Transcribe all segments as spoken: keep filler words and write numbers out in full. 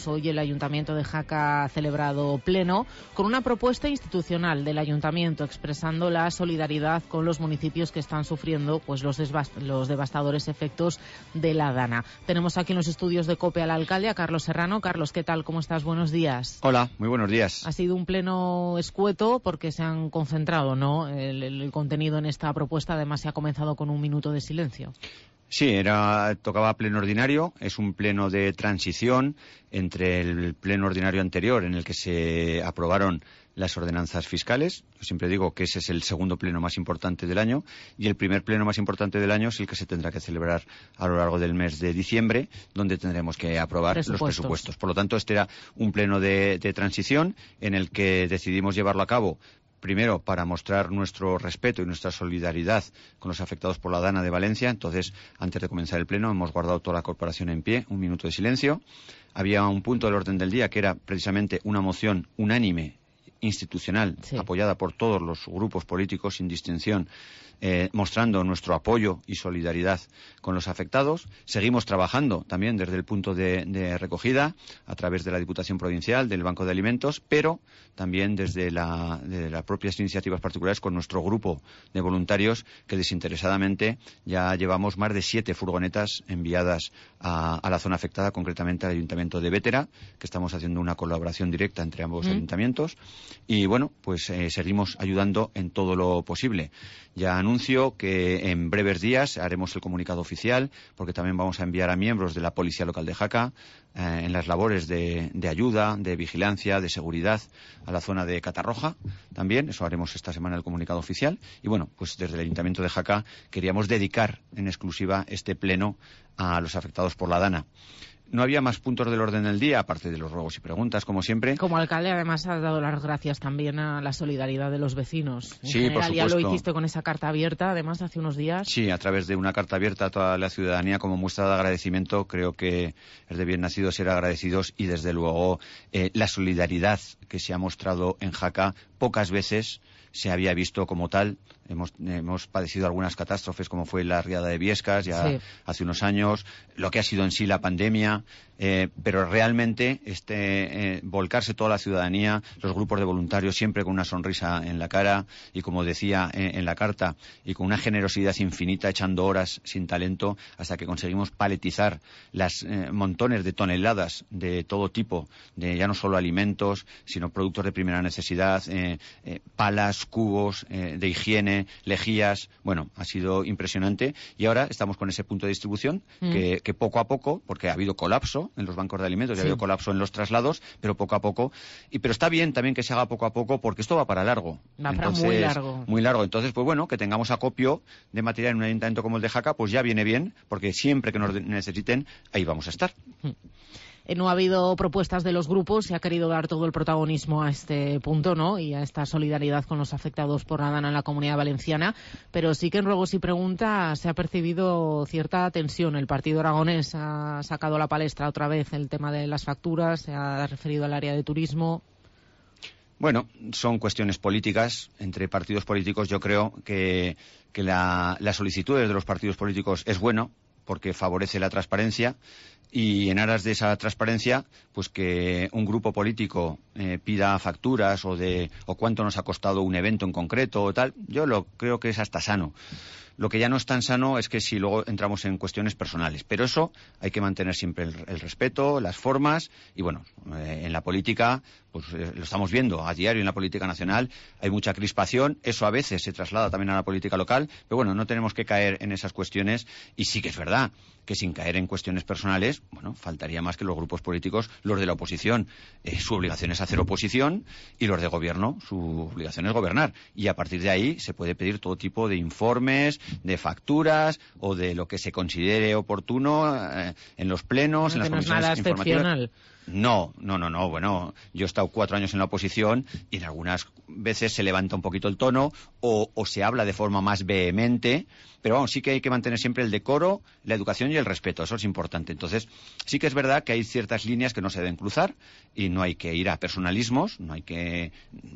Hoy el Ayuntamiento de Jaca ha celebrado pleno con una propuesta institucional del Ayuntamiento expresando la solidaridad con los municipios que están sufriendo pues los, los devastadores efectos de la Dana. Tenemos aquí en los estudios de COPE al alcalde, a Carlos Serrano. Carlos, ¿qué tal? ¿Cómo estás? Buenos días. Hola, muy buenos días. Ha sido un pleno escueto porque se han concentrado, ¿no?, el, el, el contenido en esta propuesta. Además, se ha comenzado con un minuto de silencio. Sí, era, tocaba pleno ordinario, es un pleno de transición entre el pleno ordinario anterior en el que se aprobaron las ordenanzas fiscales. Yo siempre digo que ese es el segundo pleno más importante del año y el primer pleno más importante del año es el que se tendrá que celebrar a lo largo del mes de diciembre, donde tendremos que aprobar presupuestos. los presupuestos. Por lo tanto, este era un pleno de, de transición en el que decidimos llevarlo a cabo. Primero, para mostrar nuestro respeto y nuestra solidaridad con los afectados por la Dana de Valencia. Entonces, antes de comenzar el pleno, hemos guardado toda la corporación en pie, un minuto de silencio. Había un punto del orden del día que era precisamente una moción unánime, institucional, sí, apoyada por todos los grupos políticos sin distinción, eh, mostrando nuestro apoyo y solidaridad con los afectados. Seguimos trabajando también desde el punto de, de recogida a través de la Diputación Provincial, del Banco de Alimentos, pero también desde la, de las propias iniciativas particulares con nuestro grupo de voluntarios que desinteresadamente ya llevamos más de siete furgonetas enviadas a, a la zona afectada, concretamente al Ayuntamiento de Bétera, que estamos haciendo una colaboración directa entre ambos mm. ayuntamientos. Y bueno, pues eh, seguimos ayudando en todo lo posible. Ya anuncio que en breves días haremos el comunicado oficial, porque también vamos a enviar a miembros de la Policía Local de Jaca eh, en las labores de, de ayuda, de vigilancia, de seguridad a la zona de Catarroja. También, eso haremos esta semana el comunicado oficial. Y bueno, pues desde el Ayuntamiento de Jaca queríamos dedicar en exclusiva este pleno a los afectados por la Dana. No había más puntos del orden del día, aparte de los ruegos y preguntas, como siempre. Como alcalde, además, has dado las gracias también a la solidaridad de los vecinos. En sí, general, por supuesto. Ya lo hiciste con esa carta abierta, además, hace unos días. Sí, a través de una carta abierta a toda la ciudadanía como muestra de agradecimiento. Creo que es de bien nacido ser agradecidos y, desde luego, eh, la solidaridad que se ha mostrado en Jaca pocas veces se había visto como tal. Hemos, hemos padecido algunas catástrofes, como fue la riada de Biescas ya sí. hace unos años, lo que ha sido en sí la pandemia, eh, pero realmente este eh, volcarse toda la ciudadanía, los grupos de voluntarios siempre con una sonrisa en la cara y, como decía en, en la carta, y con una generosidad infinita, echando horas sin talento hasta que conseguimos paletizar las eh, montones de toneladas de todo tipo, de ya no solo alimentos, sino productos de primera necesidad, eh, eh, palas, cubos eh, de higiene, lejías. Bueno, ha sido impresionante y ahora estamos con ese punto de distribución mm. que, que poco a poco, porque ha habido colapso en los bancos de alimentos, sí. ha habido colapso en los traslados, pero poco a poco, y pero está bien también que se haga poco a poco, porque esto va para largo. Va para muy largo. Muy largo. Entonces, pues bueno, que tengamos acopio de material en un ayuntamiento como el de Jaca, pues ya viene bien, porque siempre que nos necesiten, ahí vamos a estar. Mm. No ha habido propuestas de los grupos, se ha querido dar todo el protagonismo a este punto, ¿no?, y a esta solidaridad con los afectados por la Dana en la Comunidad Valenciana, pero sí que en ruegos y preguntas se ha percibido cierta tensión. El Partido Aragonés ha sacado a la palestra otra vez el tema de las facturas, se ha referido al área de turismo. Bueno, son cuestiones políticas. Entre partidos políticos yo creo que, que la, las solicitudes de los partidos políticos es bueno, porque favorece la transparencia, y en aras de esa transparencia, pues que un grupo político eh, pida facturas o de o cuánto nos ha costado un evento en concreto o tal, yo lo creo que es hasta sano. Lo que ya no es tan sano es que si luego entramos en cuestiones personales. Pero eso hay que mantener siempre el, el respeto, las formas, y bueno, eh, en la política, pues eh, lo estamos viendo a diario en la política nacional, hay mucha crispación, eso a veces se traslada también a la política local, pero bueno, no tenemos que caer en esas cuestiones, y sí que es verdad que sin caer en cuestiones personales, bueno, faltaría más que los grupos políticos, los de la oposición, eh, su obligación es hacer oposición, y los de gobierno, su obligación es gobernar, y a partir de ahí se puede pedir todo tipo de informes, de facturas o de lo que se considere oportuno eh, en los plenos, no, en las comisiones no es nada informativas. Excepcional. No, no, no, no. Bueno, yo he estado cuatro años en la oposición y en algunas veces se levanta un poquito el tono o, o se habla de forma más vehemente, pero vamos, sí que hay que mantener siempre el decoro, la educación y el respeto, eso es importante. Entonces, sí que es verdad que hay ciertas líneas que no se deben cruzar y no hay que ir a personalismos, no hay que...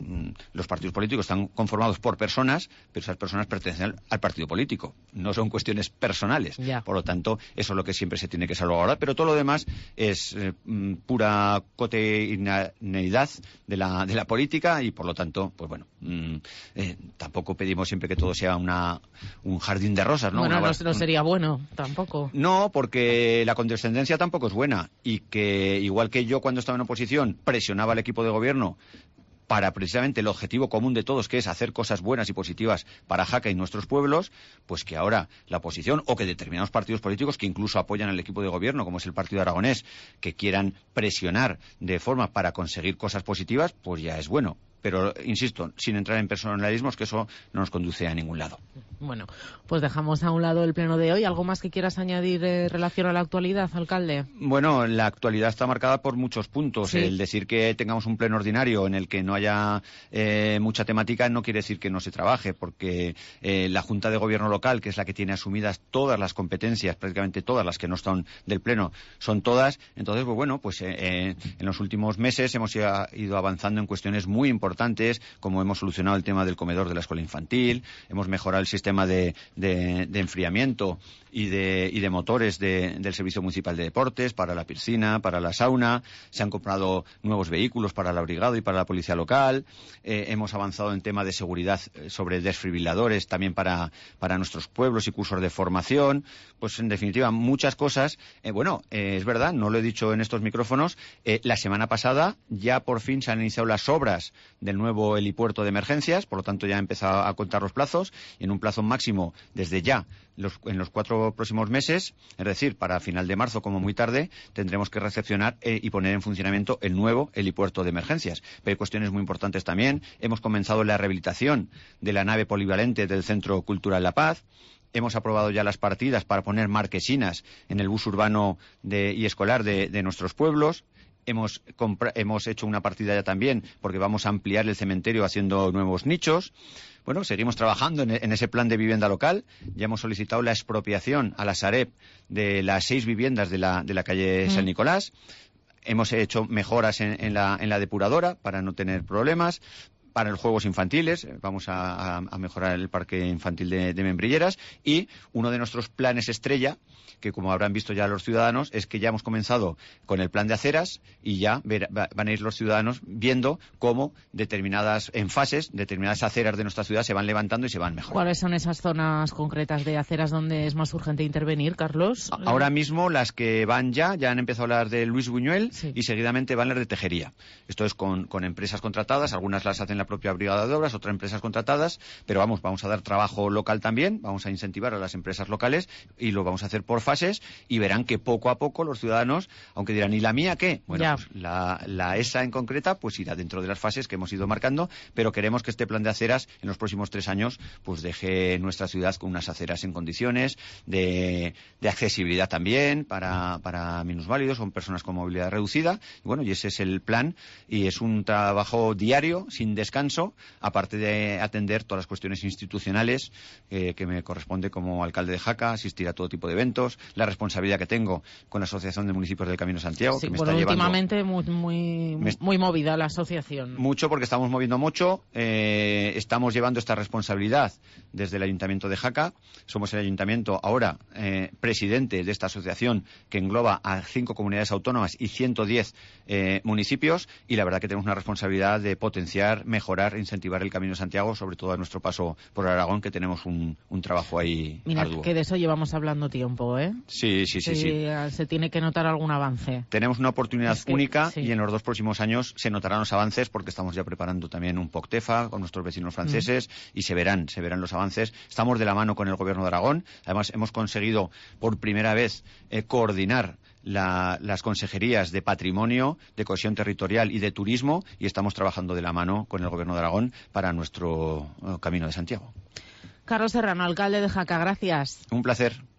Los partidos políticos están conformados por personas, pero esas personas pertenecen al partido político, no son cuestiones personales. Ya. Por lo tanto, eso es lo que siempre se tiene que salvaguardar, pero todo lo demás es eh, pura cotidianeidad de la, de la política y, por lo tanto, pues bueno, mmm, eh, tampoco pedimos siempre que todo sea una, un jardín de rosas, ¿no? Bueno, una, no, no sería bueno, tampoco. No, porque la condescendencia tampoco es buena y que, igual que yo cuando estaba en oposición presionaba al equipo de gobierno para precisamente el objetivo común de todos, que es hacer cosas buenas y positivas para Jaca y nuestros pueblos, pues que ahora la oposición o que determinados partidos políticos que incluso apoyan al equipo de gobierno, como es el Partido Aragonés, que quieran presionar de forma para conseguir cosas positivas, pues ya es bueno. Pero, insisto, sin entrar en personalismos, que eso no nos conduce a ningún lado. Bueno, pues dejamos a un lado el pleno de hoy. ¿Algo más que quieras añadir en relación a la actualidad, alcalde? Bueno, la actualidad está marcada por muchos puntos. Sí. El decir que tengamos un pleno ordinario en el que no haya eh, mucha temática no quiere decir que no se trabaje, porque eh, la Junta de Gobierno local, que es la que tiene asumidas todas las competencias, prácticamente todas las que no están del pleno, son todas. Entonces, pues bueno, pues eh, eh, en los últimos meses hemos ido avanzando en cuestiones muy importantes, como hemos solucionado el tema del comedor de la escuela infantil, hemos mejorado el sistema de, de, de enfriamiento y de, y de motores de, del Servicio Municipal de Deportes para la piscina, para la sauna, se han comprado nuevos vehículos para la brigada y para la policía local, eh, hemos avanzado en tema de seguridad sobre desfibriladores también para, para nuestros pueblos y cursos de formación, pues en definitiva muchas cosas. Eh, bueno, eh, es verdad, no lo he dicho en estos micrófonos, eh, la semana pasada ya por fin se han iniciado las obras del nuevo helipuerto de emergencias, por lo tanto ya ha empezado a contar los plazos y en un plazo máximo desde ya los, en los cuatro próximos meses, es decir, para final de marzo como muy tarde, tendremos que recepcionar eh, y poner en funcionamiento el nuevo helipuerto de emergencias. Pero hay cuestiones muy importantes también. Hemos comenzado la rehabilitación de la nave polivalente del Centro Cultural La Paz. Hemos aprobado ya las partidas para poner marquesinas en el bus urbano de, y escolar de, de nuestros pueblos. Hemos, hemos hecho una partida ya también porque vamos a ampliar el cementerio haciendo nuevos nichos. Bueno, seguimos trabajando en, en ese plan de vivienda local. Ya hemos solicitado la expropiación a la Sareb de las seis viviendas de la, de la calle mm. San Nicolás. Hemos hecho mejoras en, en, la, en la depuradora para no tener problemas. Para los juegos infantiles, vamos a, a, a mejorar el parque infantil de, de Membrilleras, y uno de nuestros planes estrella, que como habrán visto ya los ciudadanos, es que ya hemos comenzado con el plan de aceras y ya ver, va, van a ir los ciudadanos viendo cómo determinadas, en fases, determinadas aceras de nuestra ciudad se van levantando y se van mejorando. ¿Cuáles son esas zonas concretas de aceras donde es más urgente intervenir, Carlos? Ahora mismo las que van ya, ya han empezado las de Luis Buñuel, sí, y seguidamente van las de Tejería. Esto es con, con empresas contratadas, algunas las hacen la propia brigada de obras, otras empresas contratadas, pero vamos, vamos a dar trabajo local también, vamos a incentivar a las empresas locales y lo vamos a hacer por fases y verán que poco a poco los ciudadanos, aunque dirán, ¿y la mía qué? Bueno, pues la, la ESA en concreta pues irá dentro de las fases que hemos ido marcando, pero queremos que este plan de aceras en los próximos tres años pues deje nuestra ciudad con unas aceras en condiciones de, de accesibilidad también para, para minusválidos o personas con movilidad reducida. Y bueno, y ese es el plan y es un trabajo diario, sin descanso, aparte de atender todas las cuestiones institucionales eh, que me corresponde como alcalde de Jaca, asistir a todo tipo de eventos, la responsabilidad que tengo con la Asociación de Municipios del Camino de Santiago, sí, que me bueno, está llevando... últimamente muy, muy, me... muy movida la asociación. Mucho, porque estamos moviendo mucho, eh, estamos llevando esta responsabilidad desde el Ayuntamiento de Jaca, somos el Ayuntamiento ahora eh, presidente de esta asociación que engloba a cinco comunidades autónomas y ciento diez eh, municipios, y la verdad que tenemos una responsabilidad de potenciar, mejorar, incentivar el Camino de Santiago, sobre todo a nuestro paso por Aragón, que tenemos un, un trabajo ahí Mira, arduo. Que de eso llevamos hablando tiempo, ¿eh? Sí, sí, sí, sí. sí. Se tiene que notar algún avance. Tenemos una oportunidad es que, única sí. Y en los dos próximos años se notarán los avances, porque estamos ya preparando también un POCTEFA con nuestros vecinos franceses mm. y se verán, se verán los avances. Estamos de la mano con el Gobierno de Aragón. Además, hemos conseguido por primera vez eh, coordinar La, las consejerías de Patrimonio, de Cohesión Territorial y de Turismo, y estamos trabajando de la mano con el Gobierno de Aragón para nuestro uh, Camino de Santiago. Carlos Serrano, alcalde de Jaca, gracias. Un placer.